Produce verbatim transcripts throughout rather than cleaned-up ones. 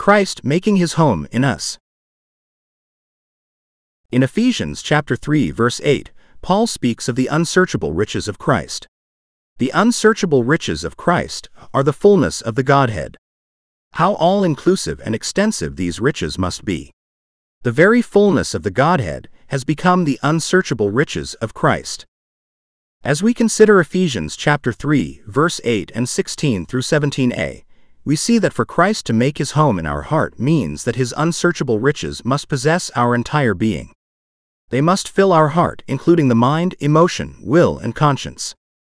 Christ making his home in us. In Ephesians chapter three verse eight, Paul speaks of the unsearchable riches of Christ. The unsearchable riches of Christ are the fullness of the Godhead. How all-inclusive and extensive these riches must be. The very fullness of the Godhead has become the unsearchable riches of Christ. As we consider Ephesians chapter three, verse eight and sixteen through seventeen a, we see that for Christ to make his home in our heart means that his unsearchable riches must possess our entire being. They must fill our heart, including the mind, emotion, will, and conscience.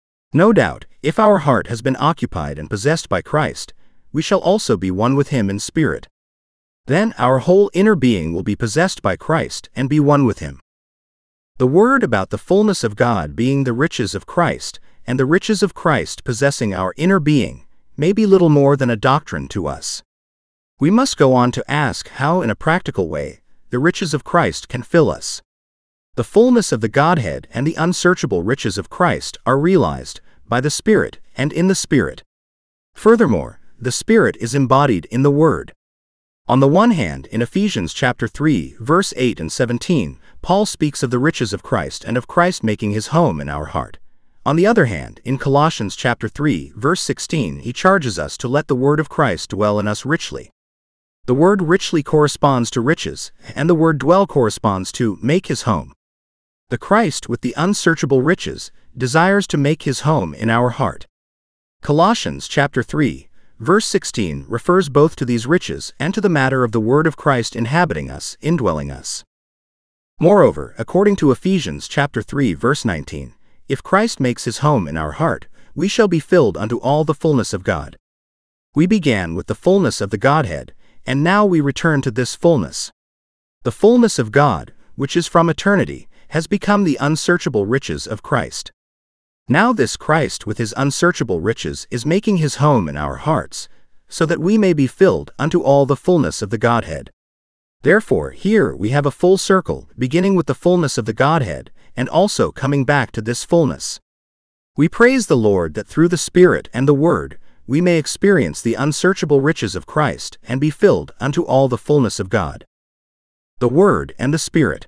No doubt, if our heart has been occupied and possessed by Christ, we shall also be one with him in spirit. Then our whole inner being will be possessed by Christ and be one with him. The word about the fullness of God being the riches of Christ, and the riches of Christ possessing our inner being, may be little more than a doctrine to us. We must go on to ask how, in a practical way, the riches of Christ can fill us. The fullness of the Godhead and the unsearchable riches of Christ are realized by the Spirit and in the Spirit. Furthermore, the Spirit is embodied in the Word. On the one hand, in Ephesians chapter three, verse eight and seventeen, Paul speaks of the riches of Christ and of Christ making his home in our heart. On the other hand, in Colossians chapter three, verse sixteen, he charges us to let the word of Christ dwell in us richly. The word richly corresponds to riches, and the word dwell corresponds to make his home. The Christ with the unsearchable riches desires to make his home in our heart. Colossians chapter three, verse sixteen refers both to these riches and to the matter of the word of Christ inhabiting us, indwelling us. Moreover, according to Ephesians chapter three, verse nineteen, if Christ makes his home in our heart, we shall be filled unto all the fullness of God. We began with the fullness of the Godhead, and now we return to this fullness. The fullness of God, which is from eternity, has become the unsearchable riches of Christ. Now this Christ with his unsearchable riches is making his home in our hearts, so that we may be filled unto all the fullness of the Godhead. Therefore, here we have a full circle, beginning with the fullness of the Godhead, and also coming back to this fullness. We praise the Lord that through the Spirit and the Word, we may experience the unsearchable riches of Christ and be filled unto all the fullness of God. The Word and the Spirit.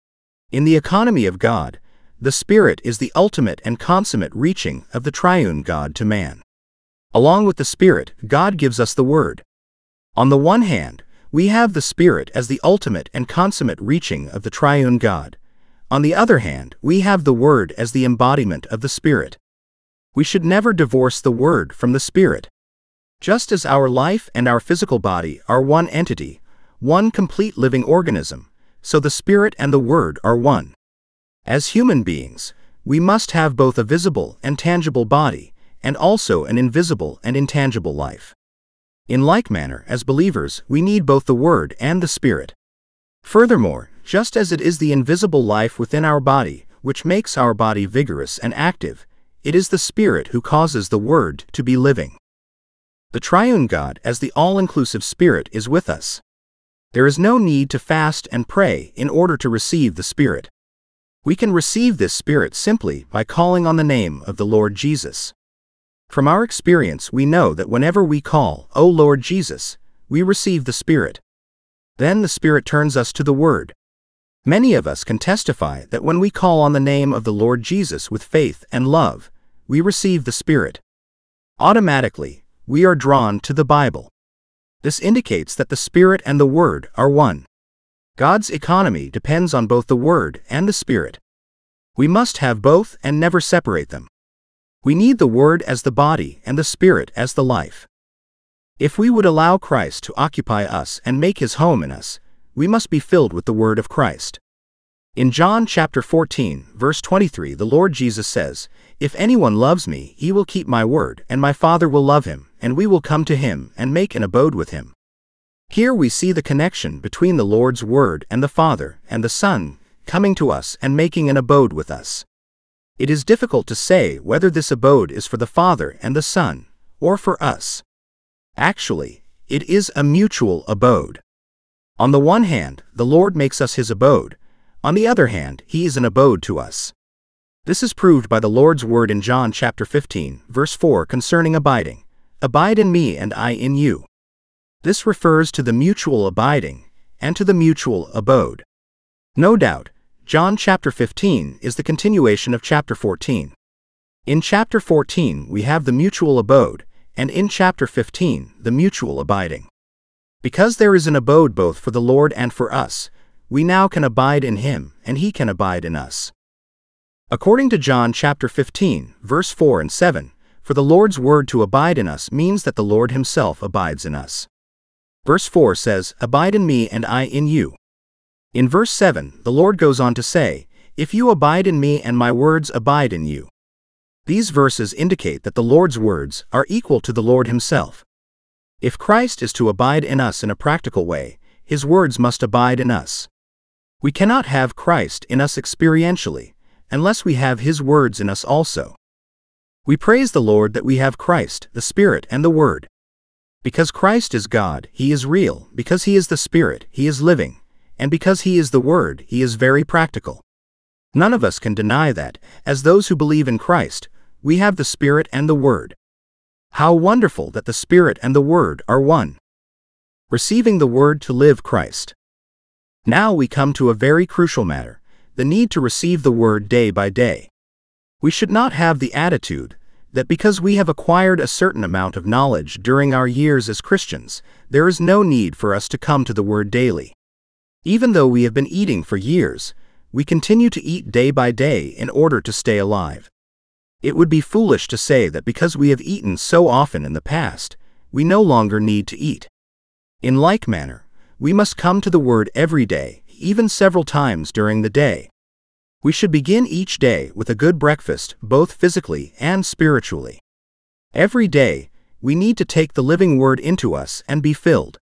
In the economy of God, the Spirit is the ultimate and consummate reaching of the triune God to man. Along with the Spirit, God gives us the Word. On the one hand, we have the Spirit as the ultimate and consummate reaching of the triune God. On the other hand, we have the Word as the embodiment of the Spirit. We should never divorce the Word from the Spirit. Just as our life and our physical body are one entity, one complete living organism, so the Spirit and the Word are one. As human beings, we must have both a visible and tangible body, and also an invisible and intangible life. In like manner, as believers, we need both the Word and the Spirit. Furthermore, just as it is the invisible life within our body, which makes our body vigorous and active, it is the Spirit who causes the Word to be living. The triune God as the all-inclusive Spirit is with us. There is no need to fast and pray in order to receive the Spirit. We can receive this Spirit simply by calling on the name of the Lord Jesus. From our experience, we know that whenever we call, "O Lord Jesus," we receive the Spirit. Then the Spirit turns us to the Word. Many of us can testify that when we call on the name of the Lord Jesus with faith and love, we receive the Spirit. Automatically, we are drawn to the Bible. This indicates that the Spirit and the Word are one. God's economy depends on both the Word and the Spirit. We must have both and never separate them. We need the Word as the body and the Spirit as the life. If we would allow Christ to occupy us and make his home in us, we must be filled with the Word of Christ. In John chapter fourteen, verse twenty-three, the Lord Jesus says, "If anyone loves me, he will keep my word, and my Father will love him, and we will come to him and make an abode with him." Here we see the connection between the Lord's Word and the Father, and the Son coming to us and making an abode with us. It is difficult to say whether this abode is for the Father and the Son, or for us. Actually, it is a mutual abode. On the one hand, the Lord makes us his abode. On the other hand, he is an abode to us. This is proved by the Lord's word in John chapter fifteen, verse four concerning abiding. "Abide in me and I in you." This refers to the mutual abiding and to the mutual abode. No doubt, John chapter fifteen is the continuation of chapter fourteen. In chapter fourteen we have the mutual abode, and in chapter fifteen the mutual abiding. Because there is an abode both for the Lord and for us, we now can abide in Him, and He can abide in us. According to John chapter fifteen, verse four and seven, for the Lord's word to abide in us means that the Lord Himself abides in us. Verse four says, "Abide in me and I in you." In verse seven, the Lord goes on to say, "If you abide in me and my words abide in you." These verses indicate that the Lord's words are equal to the Lord Himself. If Christ is to abide in us in a practical way, His words must abide in us. We cannot have Christ in us experientially, unless we have His words in us also. We praise the Lord that we have Christ, the Spirit, and the Word. Because Christ is God, He is real, because He is the Spirit, He is living, and because He is the Word, He is very practical. None of us can deny that, as those who believe in Christ, we have the Spirit and the Word. How wonderful that the Spirit and the Word are one. Receiving the Word to live Christ. Now we come to a very crucial matter, the need to receive the Word day by day. We should not have the attitude that because we have acquired a certain amount of knowledge during our years as Christians, there is no need for us to come to the Word daily. Even though we have been eating for years, we continue to eat day by day in order to stay alive. It would be foolish to say that because we have eaten so often in the past, we no longer need to eat. In like manner, we must come to the Word every day, even several times during the day. We should begin each day with a good breakfast, both physically and spiritually. Every day, we need to take the living Word into us and be filled.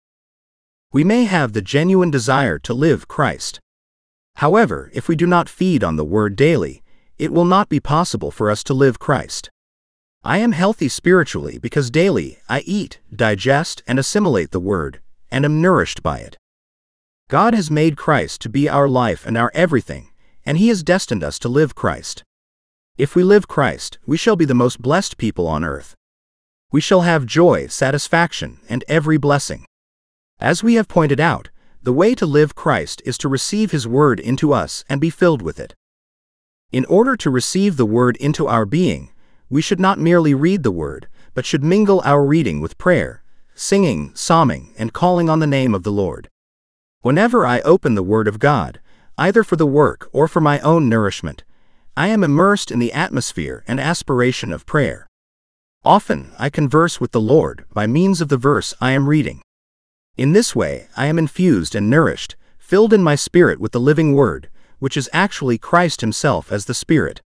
We may have the genuine desire to live Christ. However, if we do not feed on the Word daily, it will not be possible for us to live Christ. I am healthy spiritually because daily I eat, digest, and assimilate the Word, and am nourished by it. God has made Christ to be our life and our everything, and He has destined us to live Christ. If we live Christ, we shall be the most blessed people on earth. We shall have joy, satisfaction, and every blessing. As we have pointed out, the way to live Christ is to receive His Word into us and be filled with it. In order to receive the Word into our being, we should not merely read the Word, but should mingle our reading with prayer, singing, psalming, and calling on the name of the Lord. Whenever I open the Word of God, either for the work or for my own nourishment, I am immersed in the atmosphere and aspiration of prayer. Often I converse with the Lord by means of the verse I am reading. In this way I am infused and nourished, filled in my spirit with the living Word, which is actually Christ Himself as the Spirit.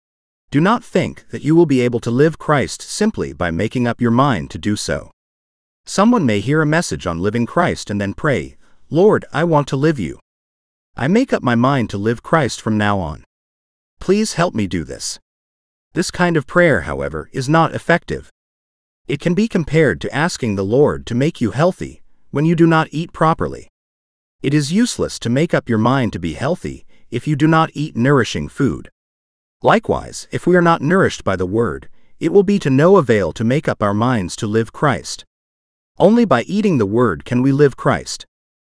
Do not think that you will be able to live Christ simply by making up your mind to do so. Someone may hear a message on living Christ and then pray, "Lord, I want to live you. I make up my mind to live Christ from now on. Please help me do this." This kind of prayer, however, is not effective. It can be compared to asking the Lord to make you healthy when you do not eat properly. It is useless to make up your mind to be healthy if you do not eat nourishing food. Likewise, if we are not nourished by the Word, it will be to no avail to make up our minds to live Christ. Only by eating the Word can we live Christ.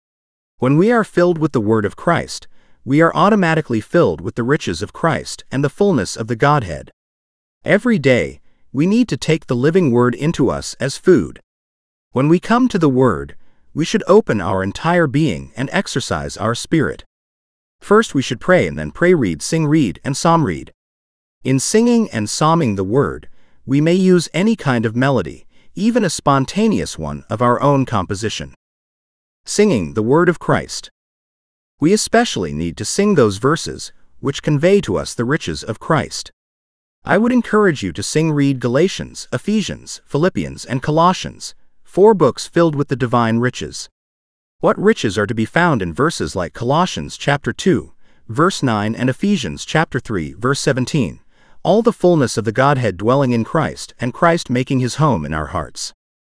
When we are filled with the Word of Christ, we are automatically filled with the riches of Christ and the fullness of the Godhead. Every day, we need to take the living Word into us as food. When we come to the Word, we should open our entire being and exercise our spirit. First we should pray and then pray read sing read and psalm read. In singing and psalming the Word, we may use any kind of melody, even a spontaneous one of our own composition. Singing the Word of Christ. We especially need to sing those verses which convey to us the riches of Christ. I would encourage you to sing read Galatians, Ephesians, Philippians, and Colossians, four books filled with the divine riches. What riches are to be found in verses like Colossians chapter two, verse nine and Ephesians chapter three, verse seventeen, all the fullness of the Godhead dwelling in Christ and Christ making His home in our hearts.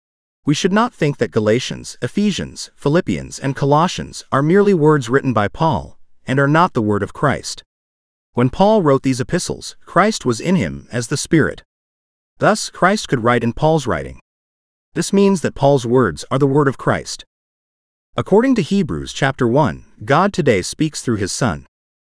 We should not think that Galatians, Ephesians, Philippians, and Colossians are merely words written by Paul, and are not the Word of Christ. When Paul wrote these epistles, Christ was in him as the Spirit. Thus, Christ could write in Paul's writing. This means that Paul's words are the word of Christ. According to Hebrews chapter one, God today speaks through his Son.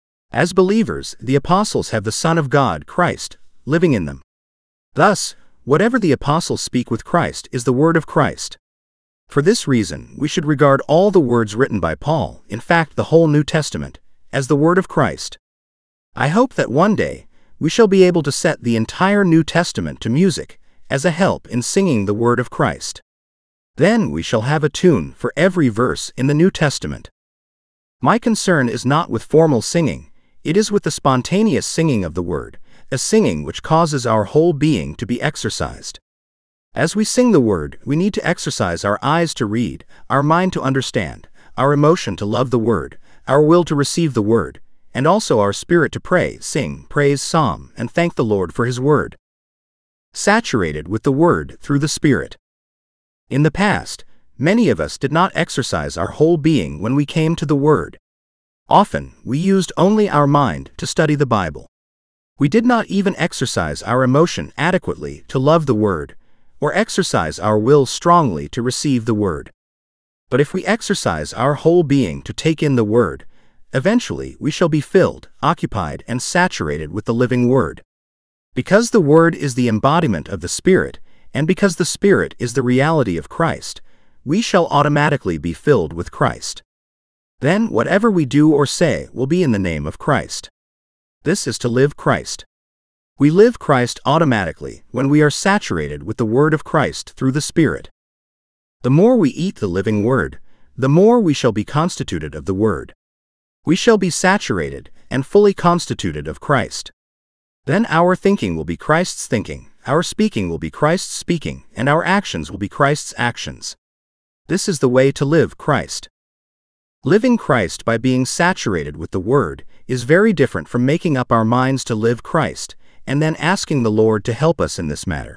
As believers, the apostles have the Son of God, Christ, living in them. Thus, whatever the apostles speak with Christ is the word of Christ. For this reason, we should regard all the words written by Paul, in fact the whole New Testament, as the word of Christ. I hope that one day, we shall be able to set the entire New Testament to music, as a help in singing the word of Christ. Then we shall have a tune for every verse in the New Testament. My concern is not with formal singing, it is with the spontaneous singing of the word, a singing which causes our whole being to be exercised. As we sing the word, we need to exercise our eyes to read, our mind to understand, our emotion to love the word, our will to receive the word, and also our spirit to pray, sing, praise, psalm, and thank the Lord for his word. Saturated with the word through the Spirit. In the past, many of us did not exercise our whole being when we came to the word. Often, we used only our mind to study the Bible. We did not even exercise our emotion adequately to love the word, or exercise our will strongly to receive the word. But if we exercise our whole being to take in the word, eventually we shall be filled, occupied, and saturated with the living word. Because the word is the embodiment of the Spirit, and because the Spirit is the reality of Christ, we shall automatically be filled with Christ. Then whatever we do or say will be in the name of Christ. This is to live Christ. We live Christ automatically when we are saturated with the word of Christ through the Spirit. The more we eat the living word, the more we shall be constituted of the word. We shall be saturated and fully constituted of Christ. Then our thinking will be Christ's thinking, our speaking will be Christ's speaking, and our actions will be Christ's actions. This is the way to live Christ. Living Christ by being saturated with the word is very different from making up our minds to live Christ, and then asking the Lord to help us in this matter.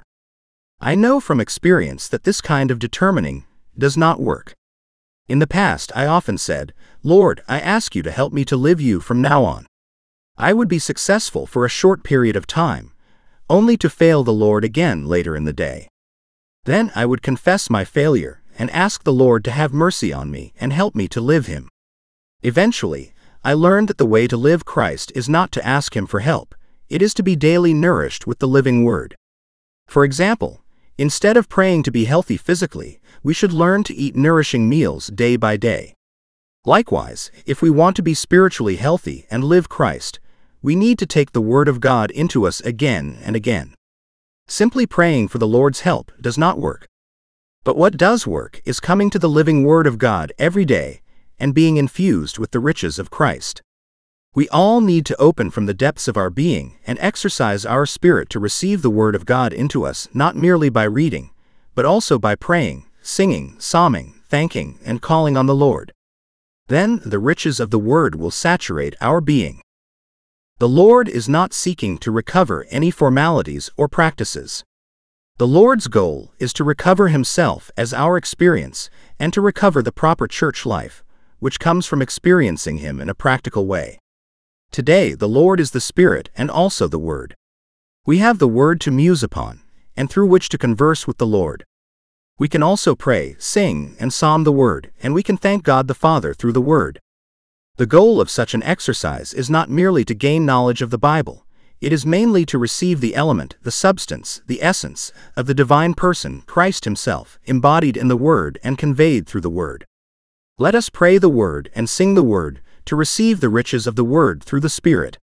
I know from experience that this kind of determining does not work. In the past I often said, "Lord, I ask you to help me to live you from now on." I would be successful for a short period of time, only to fail the Lord again later in the day. Then I would confess my failure and ask the Lord to have mercy on me and help me to live him. Eventually, I learned that the way to live Christ is not to ask him for help, it is to be daily nourished with the living word. For example, instead of praying to be healthy physically, we should learn to eat nourishing meals day by day. Likewise, if we want to be spiritually healthy and live Christ, we need to take the Word of God into us again and again. Simply praying for the Lord's help does not work. But what does work is coming to the living Word of God every day and being infused with the riches of Christ. We all need to open from the depths of our being and exercise our spirit to receive the Word of God into us not merely by reading, but also by praying, singing, psalming, thanking, and calling on the Lord. Then the riches of the Word will saturate our being. The Lord is not seeking to recover any formalities or practices. The Lord's goal is to recover himself as our experience and to recover the proper church life, which comes from experiencing him in a practical way. Today the Lord is the Spirit and also the Word. We have the Word to muse upon, and through which to converse with the Lord. We can also pray, sing, and psalm the Word, and we can thank God the Father through the Word. The goal of such an exercise is not merely to gain knowledge of the Bible, it is mainly to receive the element, the substance, the essence, of the divine person, Christ himself, embodied in the Word and conveyed through the Word. Let us pray the Word and sing the Word, to receive the riches of the Word through the Spirit.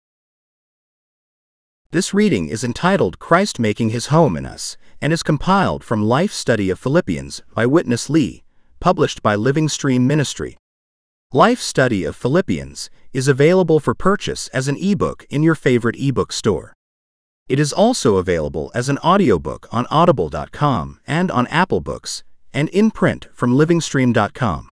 This reading is entitled Christ Making His Home in Us, and is compiled from Life Study of Philippians by Witness Lee, published by Living Stream Ministry. Life Study of Philippians is available for purchase as an ebook in your favorite ebook store. It is also available as an audiobook on audible dot com and on Apple Books, and in print from living stream dot com.